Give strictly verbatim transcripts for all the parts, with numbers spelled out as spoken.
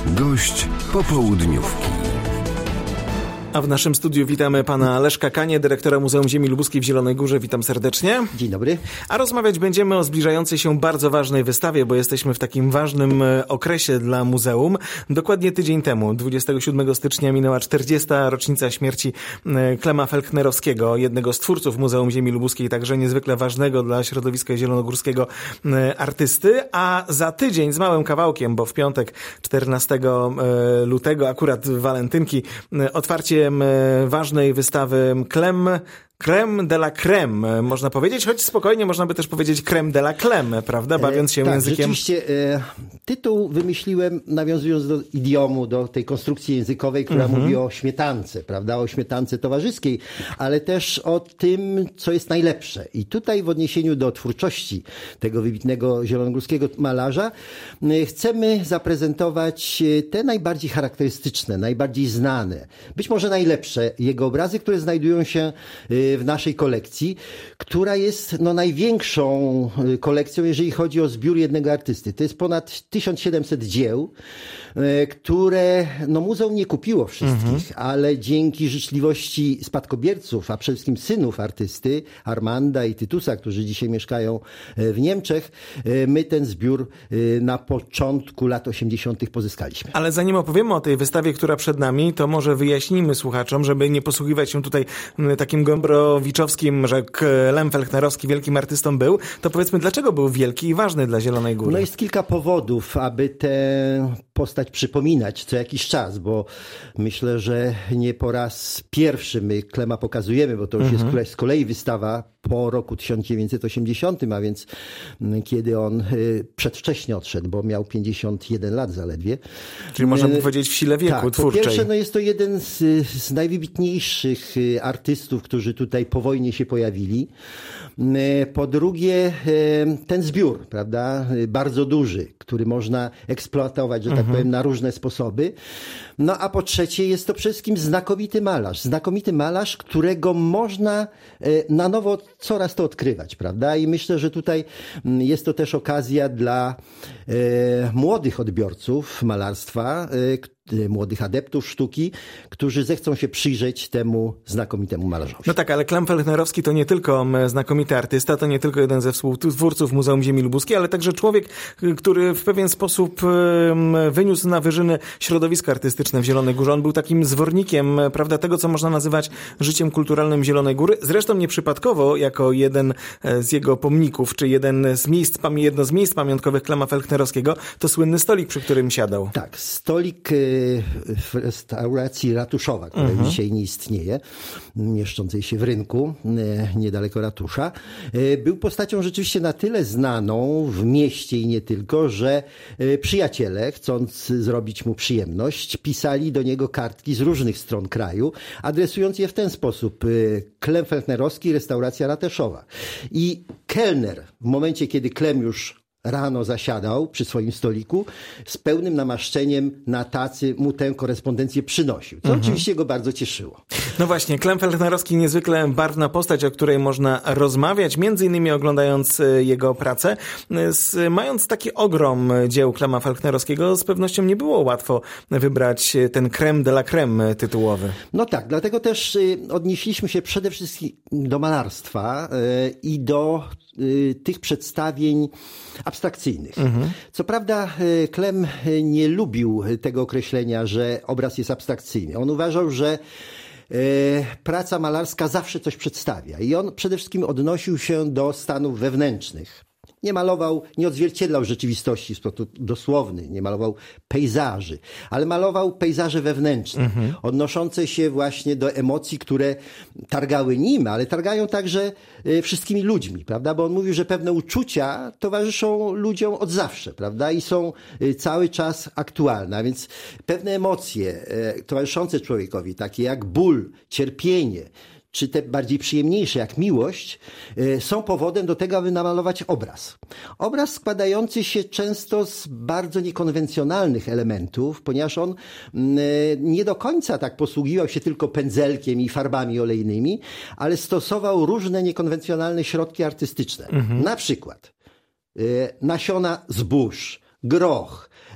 Gość popołudniówki. A w naszym studiu witamy pana Leszka Kanię, dyrektora Muzeum Ziemi Lubuskiej w Zielonej Górze. Witam serdecznie. Dzień dobry. A rozmawiać będziemy o zbliżającej się bardzo ważnej wystawie, bo jesteśmy w takim ważnym okresie dla muzeum. Dokładnie tydzień temu, dwudziestego siódmego stycznia, minęła czterdziesta rocznica śmierci Klema Felknerowskiego, jednego z twórców Muzeum Ziemi Lubuskiej, także niezwykle ważnego dla środowiska zielonogórskiego artysty. A za tydzień z małym kawałkiem, bo w piątek czternastego lutego, akurat walentynki, otwarcie ważnej wystawy Klem, crème de la crème, można powiedzieć, choć spokojnie można by też powiedzieć crème de la crème, prawda, bawiąc się e, tak, językiem. Rzeczywiście e, tytuł wymyśliłem nawiązując do idiomu, do tej konstrukcji językowej, która mhm. mówi o śmietance, prawda, o śmietance towarzyskiej, ale też o tym, co jest najlepsze. I tutaj w odniesieniu do twórczości tego wybitnego zielonogórskiego malarza e, chcemy zaprezentować te najbardziej charakterystyczne, najbardziej znane, być może najlepsze jego obrazy, które znajdują się e, w naszej kolekcji, która jest no, największą kolekcją, jeżeli chodzi o zbiór jednego artysty. To jest ponad tysiąc siedemset dzieł, które no, muzeum nie kupiło wszystkich, mhm. ale dzięki życzliwości spadkobierców, a przede wszystkim synów artysty, Armanda i Tytusa, którzy dzisiaj mieszkają w Niemczech, my ten zbiór na początku lat osiemdziesiątych pozyskaliśmy. Ale zanim opowiemy o tej wystawie, która przed nami, to może wyjaśnijmy słuchaczom, żeby nie posługiwać się tutaj takim gombrowiczowskim, że Klem Felknerowski wielkim artystą był, to powiedzmy, dlaczego był wielki i ważny dla Zielonej Góry? No jest kilka powodów, aby tę postać przypominać co jakiś czas, bo myślę, że nie po raz pierwszy my Klema pokazujemy, bo to już mhm. jest z kolei wystawa po roku tysiąc dziewięćset osiemdziesiątym, a więc kiedy on przedwcześnie odszedł, bo miał pięćdziesiąt jeden lat zaledwie. Czyli można by powiedzieć w sile wieku tak, twórczej. Po pierwsze, no jest to jeden z, z najwybitniejszych artystów, którzy tutaj po wojnie się pojawili. Po drugie, ten zbiór, prawda, bardzo duży, który można eksploatować, że tak mhm. powiem, na różne sposoby. No a po trzecie, jest to przede wszystkim znakomity malarz. Znakomity malarz, którego można na nowo coraz to odkrywać, prawda? I myślę, że tutaj jest to też okazja dla e, młodych odbiorców malarstwa, e, młodych adeptów sztuki, którzy zechcą się przyjrzeć temu znakomitemu malarzowi. No tak, ale Klem Felknerowski to nie tylko znakomity artysta, to nie tylko jeden ze współtwórców Muzeum Ziemi Lubuskiej, ale także człowiek, który w pewien sposób wyniósł na wyżyny środowisko artystyczne w Zielonej Górze. On był takim zwornikiem, prawda, tego, co można nazywać życiem kulturalnym Zielonej Góry. Zresztą nieprzypadkowo, jako jeden z jego pomników, czy jeden z miejsc, jedno z miejsc pamiątkowych Klema Felknerowskiego, to słynny stolik, przy którym siadał. Tak, stolik w restauracji Ratuszowa, która mhm. dzisiaj nie istnieje, mieszczącej się w rynku niedaleko ratusza. Był postacią rzeczywiście na tyle znaną w mieście i nie tylko, że przyjaciele, chcąc zrobić mu przyjemność, pisali do niego kartki z różnych stron kraju, adresując je w ten sposób: Klem Felknerowski, restauracja Ratuszowa. I kelner, w momencie kiedy Klem już rano zasiadał przy swoim stoliku, z pełnym namaszczeniem na tacy mu tę korespondencję przynosił, co mhm. oczywiście go bardzo cieszyło. No właśnie, Klem Felknerowski niezwykle barwna postać, o której można rozmawiać, między innymi oglądając jego pracę. Mając taki ogrom dzieł Klema Felknerowskiego, z pewnością nie było łatwo wybrać ten crème de la crème tytułowy. No tak, dlatego też odnieśliśmy się przede wszystkim do malarstwa i do tych przedstawień abstrakcyjnych. Mhm. Co prawda Klem nie lubił tego określenia, że obraz jest abstrakcyjny. On uważał, że praca malarska zawsze coś przedstawia i on przede wszystkim odnosił się do stanów wewnętrznych. Nie malował, nie odzwierciedlał rzeczywistości w sposób dosłowny, nie malował pejzaży, ale malował pejzaże wewnętrzne, mhm. odnoszące się właśnie do emocji, które targały nim, ale targają także wszystkimi ludźmi, prawda? Bo on mówił, że pewne uczucia towarzyszą ludziom od zawsze, prawda? I są cały czas aktualne, a więc pewne emocje towarzyszące człowiekowi, takie jak ból, cierpienie, czy te bardziej przyjemniejsze, jak miłość, są powodem do tego, aby namalować obraz. Obraz składający się często z bardzo niekonwencjonalnych elementów, ponieważ on nie do końca tak posługiwał się tylko pędzelkiem i farbami olejnymi, ale stosował różne niekonwencjonalne środki artystyczne. Mhm. Na przykład nasiona zbóż, groch,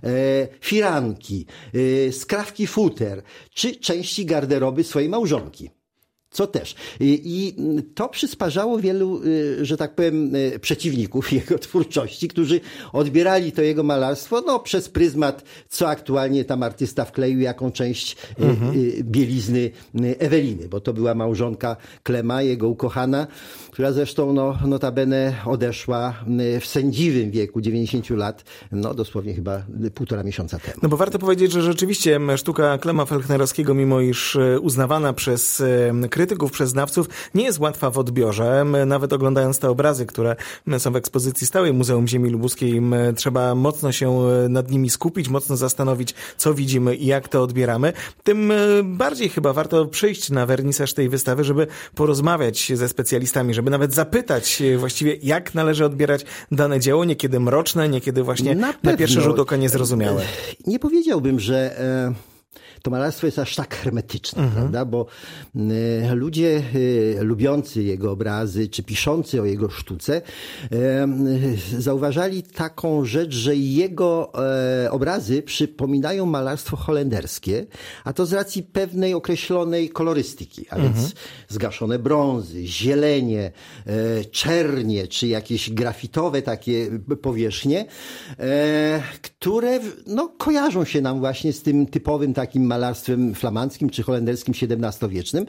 firanki, skrawki futer, czy części garderoby swojej małżonki. Co też. I to przysparzało wielu, że tak powiem, przeciwników jego twórczości, którzy odbierali to jego malarstwo no, przez pryzmat, co aktualnie tam artysta wkleił, jaką część mhm. bielizny Eweliny, bo to była małżonka Klema, jego ukochana, która zresztą no, notabene odeszła w sędziwym wieku dziewięćdziesięciu lat, no dosłownie chyba półtora miesiąca temu. No bo warto powiedzieć, że rzeczywiście sztuka Klema Felchnerowskiego, mimo iż uznawana przez krytyków, przez znawców, nie jest łatwa w odbiorze. Nawet oglądając te obrazy, które są w ekspozycji stałej Muzeum Ziemi Lubuskiej, trzeba mocno się nad nimi skupić, mocno zastanowić, co widzimy i jak to odbieramy. Tym bardziej chyba warto przyjść na wernisaż tej wystawy, żeby porozmawiać ze specjalistami, żeby nawet zapytać właściwie, jak należy odbierać dane dzieło, niekiedy mroczne, niekiedy właśnie na, na pierwszy rzut oka niezrozumiałe. Nie powiedziałbym, że e... to malarstwo jest aż tak hermetyczne, mhm. prawda? Bo y, ludzie y, lubiący jego obrazy, czy piszący o jego sztuce, y, y, zauważali taką rzecz, że jego y, obrazy przypominają malarstwo holenderskie, a to z racji pewnej określonej kolorystyki, a mhm. więc zgaszone brązy, zielenie, y, czernie, czy jakieś grafitowe takie powierzchnie, y, które no, kojarzą się nam właśnie z tym typowym takim malarstwem flamandzkim czy holenderskim siedemnastowiecznym.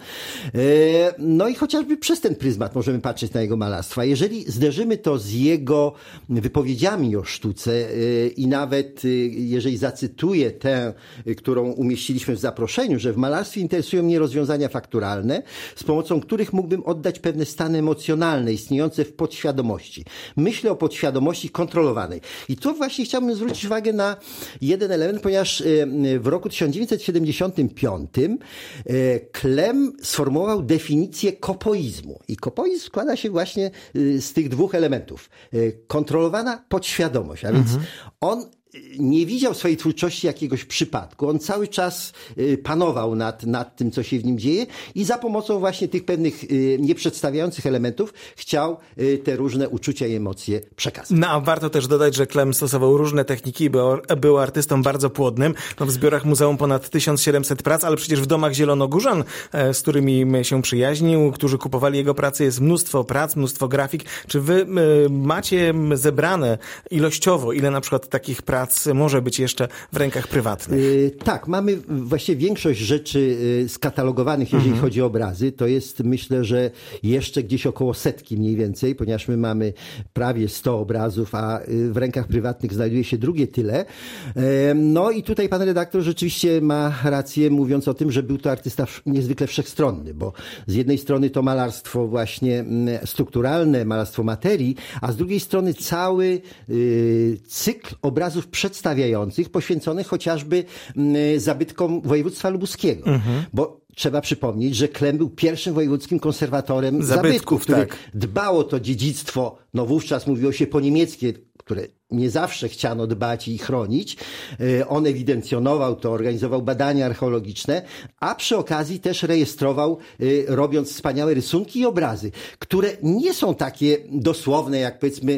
No i chociażby przez ten pryzmat możemy patrzeć na jego malarstwa. Jeżeli zderzymy to z jego wypowiedziami o sztuce i nawet jeżeli zacytuję tę, którą umieściliśmy w zaproszeniu, że w malarstwie interesują mnie rozwiązania fakturalne, z pomocą których mógłbym oddać pewne stany emocjonalne istniejące w podświadomości. Myślę o podświadomości kontrolowanej. I tu właśnie chciałbym zwrócić uwagę na jeden element, ponieważ w roku tysiąc dziewięćset siedemdziesiątym piątym Klem sformułował definicję kopoizmu. I kopoizm składa się właśnie z tych dwóch elementów. Kontrolowana podświadomość, a więc mhm. on nie widział swojej twórczości jakiegoś przypadku. On cały czas panował nad, nad tym, co się w nim dzieje i za pomocą właśnie tych pewnych nieprzedstawiających elementów chciał te różne uczucia i emocje przekazać. No a warto też dodać, że Klem stosował różne techniki, był, był artystą bardzo płodnym. No, w zbiorach muzeum ponad tysiąc siedemset prac, ale przecież w domach zielonogórzan, z którymi się przyjaźnił, którzy kupowali jego pracę, jest mnóstwo prac, mnóstwo grafik. Czy wy macie zebrane ilościowo, ile na przykład takich prac może być jeszcze w rękach prywatnych? Yy, tak, mamy właściwie większość rzeczy skatalogowanych, jeżeli mhm. chodzi o obrazy. To jest, myślę, że jeszcze gdzieś około setki mniej więcej, ponieważ my mamy prawie sto obrazów, a w rękach prywatnych znajduje się drugie tyle. Yy, no i tutaj pan redaktor rzeczywiście ma rację, mówiąc o tym, że był to artysta niezwykle wszechstronny, bo z jednej strony to malarstwo właśnie strukturalne, malarstwo materii, a z drugiej strony cały yy, cykl obrazów przedstawiających, poświęconych chociażby zabytkom województwa lubuskiego. Mhm. Bo trzeba przypomnieć, że Klem był pierwszym wojewódzkim konserwatorem zabytków, zabytków który tak. dbał o to dziedzictwo, no wówczas mówiło się po niemieckie, które nie zawsze chciano dbać i chronić. On ewidencjonował to, organizował badania archeologiczne, a przy okazji też rejestrował, robiąc wspaniałe rysunki i obrazy, które nie są takie dosłowne, jak powiedzmy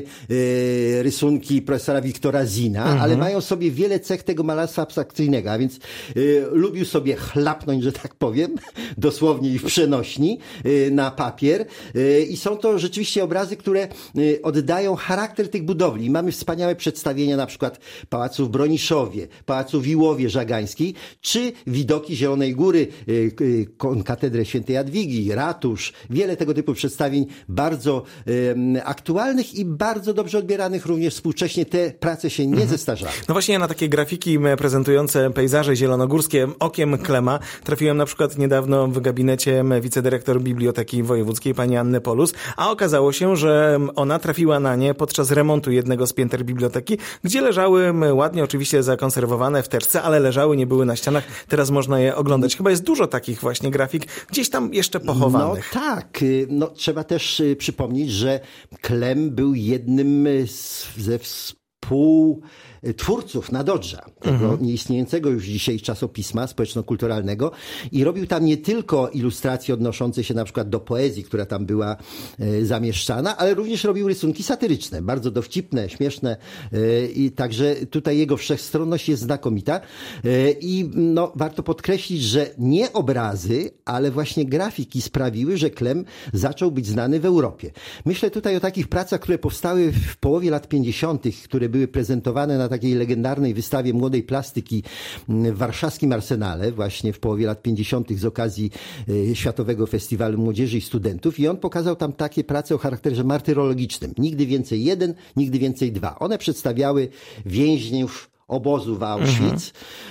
rysunki profesora Wiktora Zina, mhm. ale mają sobie wiele cech tego malarstwa abstrakcyjnego, a więc lubił sobie chlapnąć, że tak powiem, dosłownie i w przenośni, na papier. I są to rzeczywiście obrazy, które oddają charakter tych budowli. Mamy wspaniałe przedstawienia na przykład Pałacu w Broniszowie, Pałacu w Iłowie Żagańskiej, czy widoki Zielonej Góry, katedrę Świętej Jadwigi, ratusz. Wiele tego typu przedstawień bardzo um, aktualnych i bardzo dobrze odbieranych również współcześnie. Te prace się nie mhm. zestarzały. No właśnie ja na takie grafiki prezentujące pejzaże zielonogórskie okiem Klema trafiłem na przykład niedawno w gabinecie wicedyrektor Biblioteki Wojewódzkiej pani Anny Polus, a okazało się, że ona trafiła na nie podczas remontu jednego z pięter biblioteki, gdzie leżały ładnie oczywiście zakonserwowane w teczce, ale leżały, nie były na ścianach. Teraz można je oglądać. Chyba jest dużo takich właśnie grafik gdzieś tam jeszcze pochowanych. No tak. No, trzeba też przypomnieć, że Klem był jednym z, ze współ twórców Nadodrza, tego Mhm. nieistniejącego już dzisiaj czasopisma społeczno-kulturalnego i robił tam nie tylko ilustracje odnoszące się na przykład do poezji, która tam była e, zamieszczana, ale również robił rysunki satyryczne, bardzo dowcipne, śmieszne e, i także tutaj jego wszechstronność jest znakomita e, i no, warto podkreślić, że nie obrazy, ale właśnie grafiki sprawiły, że Klem zaczął być znany w Europie. Myślę tutaj o takich pracach, które powstały w połowie lat pięćdziesiątych, które były prezentowane na takiej legendarnej wystawie młodej plastyki w warszawskim Arsenale, właśnie w połowie lat pięćdziesiątych z okazji e, Światowego Festiwalu Młodzieży i Studentów i on pokazał tam takie prace o charakterze martyrologicznym. Nigdy więcej jeden, nigdy więcej dwa. One przedstawiały więźniów obozu w Auschwitz.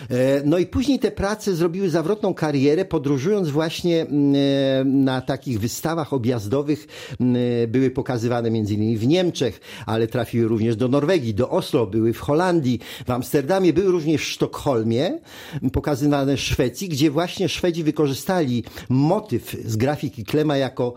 No i później te prace zrobiły zawrotną karierę, podróżując właśnie na takich wystawach objazdowych. Były pokazywane między innymi w Niemczech, ale trafiły również do Norwegii, do Oslo, były w Holandii, w Amsterdamie, były również w Sztokholmie, pokazywane w Szwecji, gdzie właśnie Szwedzi wykorzystali motyw z grafiki Klema jako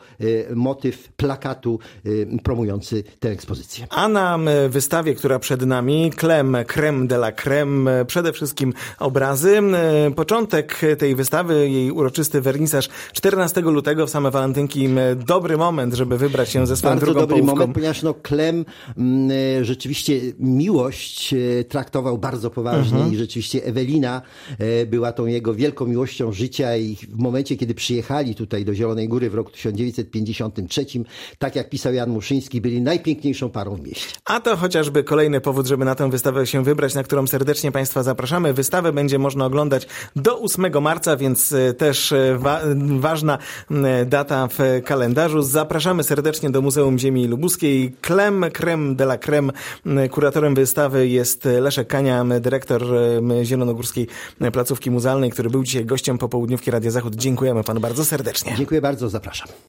motyw plakatu promujący tę ekspozycję. A na wystawie, która przed nami, Klem, crème de la crème, przede wszystkim obrazy. Początek tej wystawy, jej uroczysty wernisaż czternastego lutego w same walentynki. Dobry moment, żeby wybrać się ze swoją Bardzo drugą dobry połówką. moment, ponieważ no Klem m, rzeczywiście miłość e, traktował bardzo poważnie Mhm. i rzeczywiście Ewelina e, była tą jego wielką miłością życia i w momencie, kiedy przyjechali tutaj do Zielonej Góry w roku tysiąc dziewięćset pięćdziesiątym trzecim, tak jak pisał Jan Muszyński, byli najpiękniejszą parą w mieście. A to chociażby kolejny powód, żeby na tę wystawę się wybrać, na którą serdecznie Państwa zapraszamy. Wystawę będzie można oglądać do ósmego marca, więc też wa- ważna data w kalendarzu. Zapraszamy serdecznie do Muzeum Ziemi Lubuskiej. Klem, crème de la crème. Kuratorem wystawy jest Leszek Kania, dyrektor Zielonogórskiej Placówki Muzealnej, który był dzisiaj gościem popołudniówki Radia Zachód. Dziękujemy Panu bardzo serdecznie. Dziękuję bardzo, zapraszam.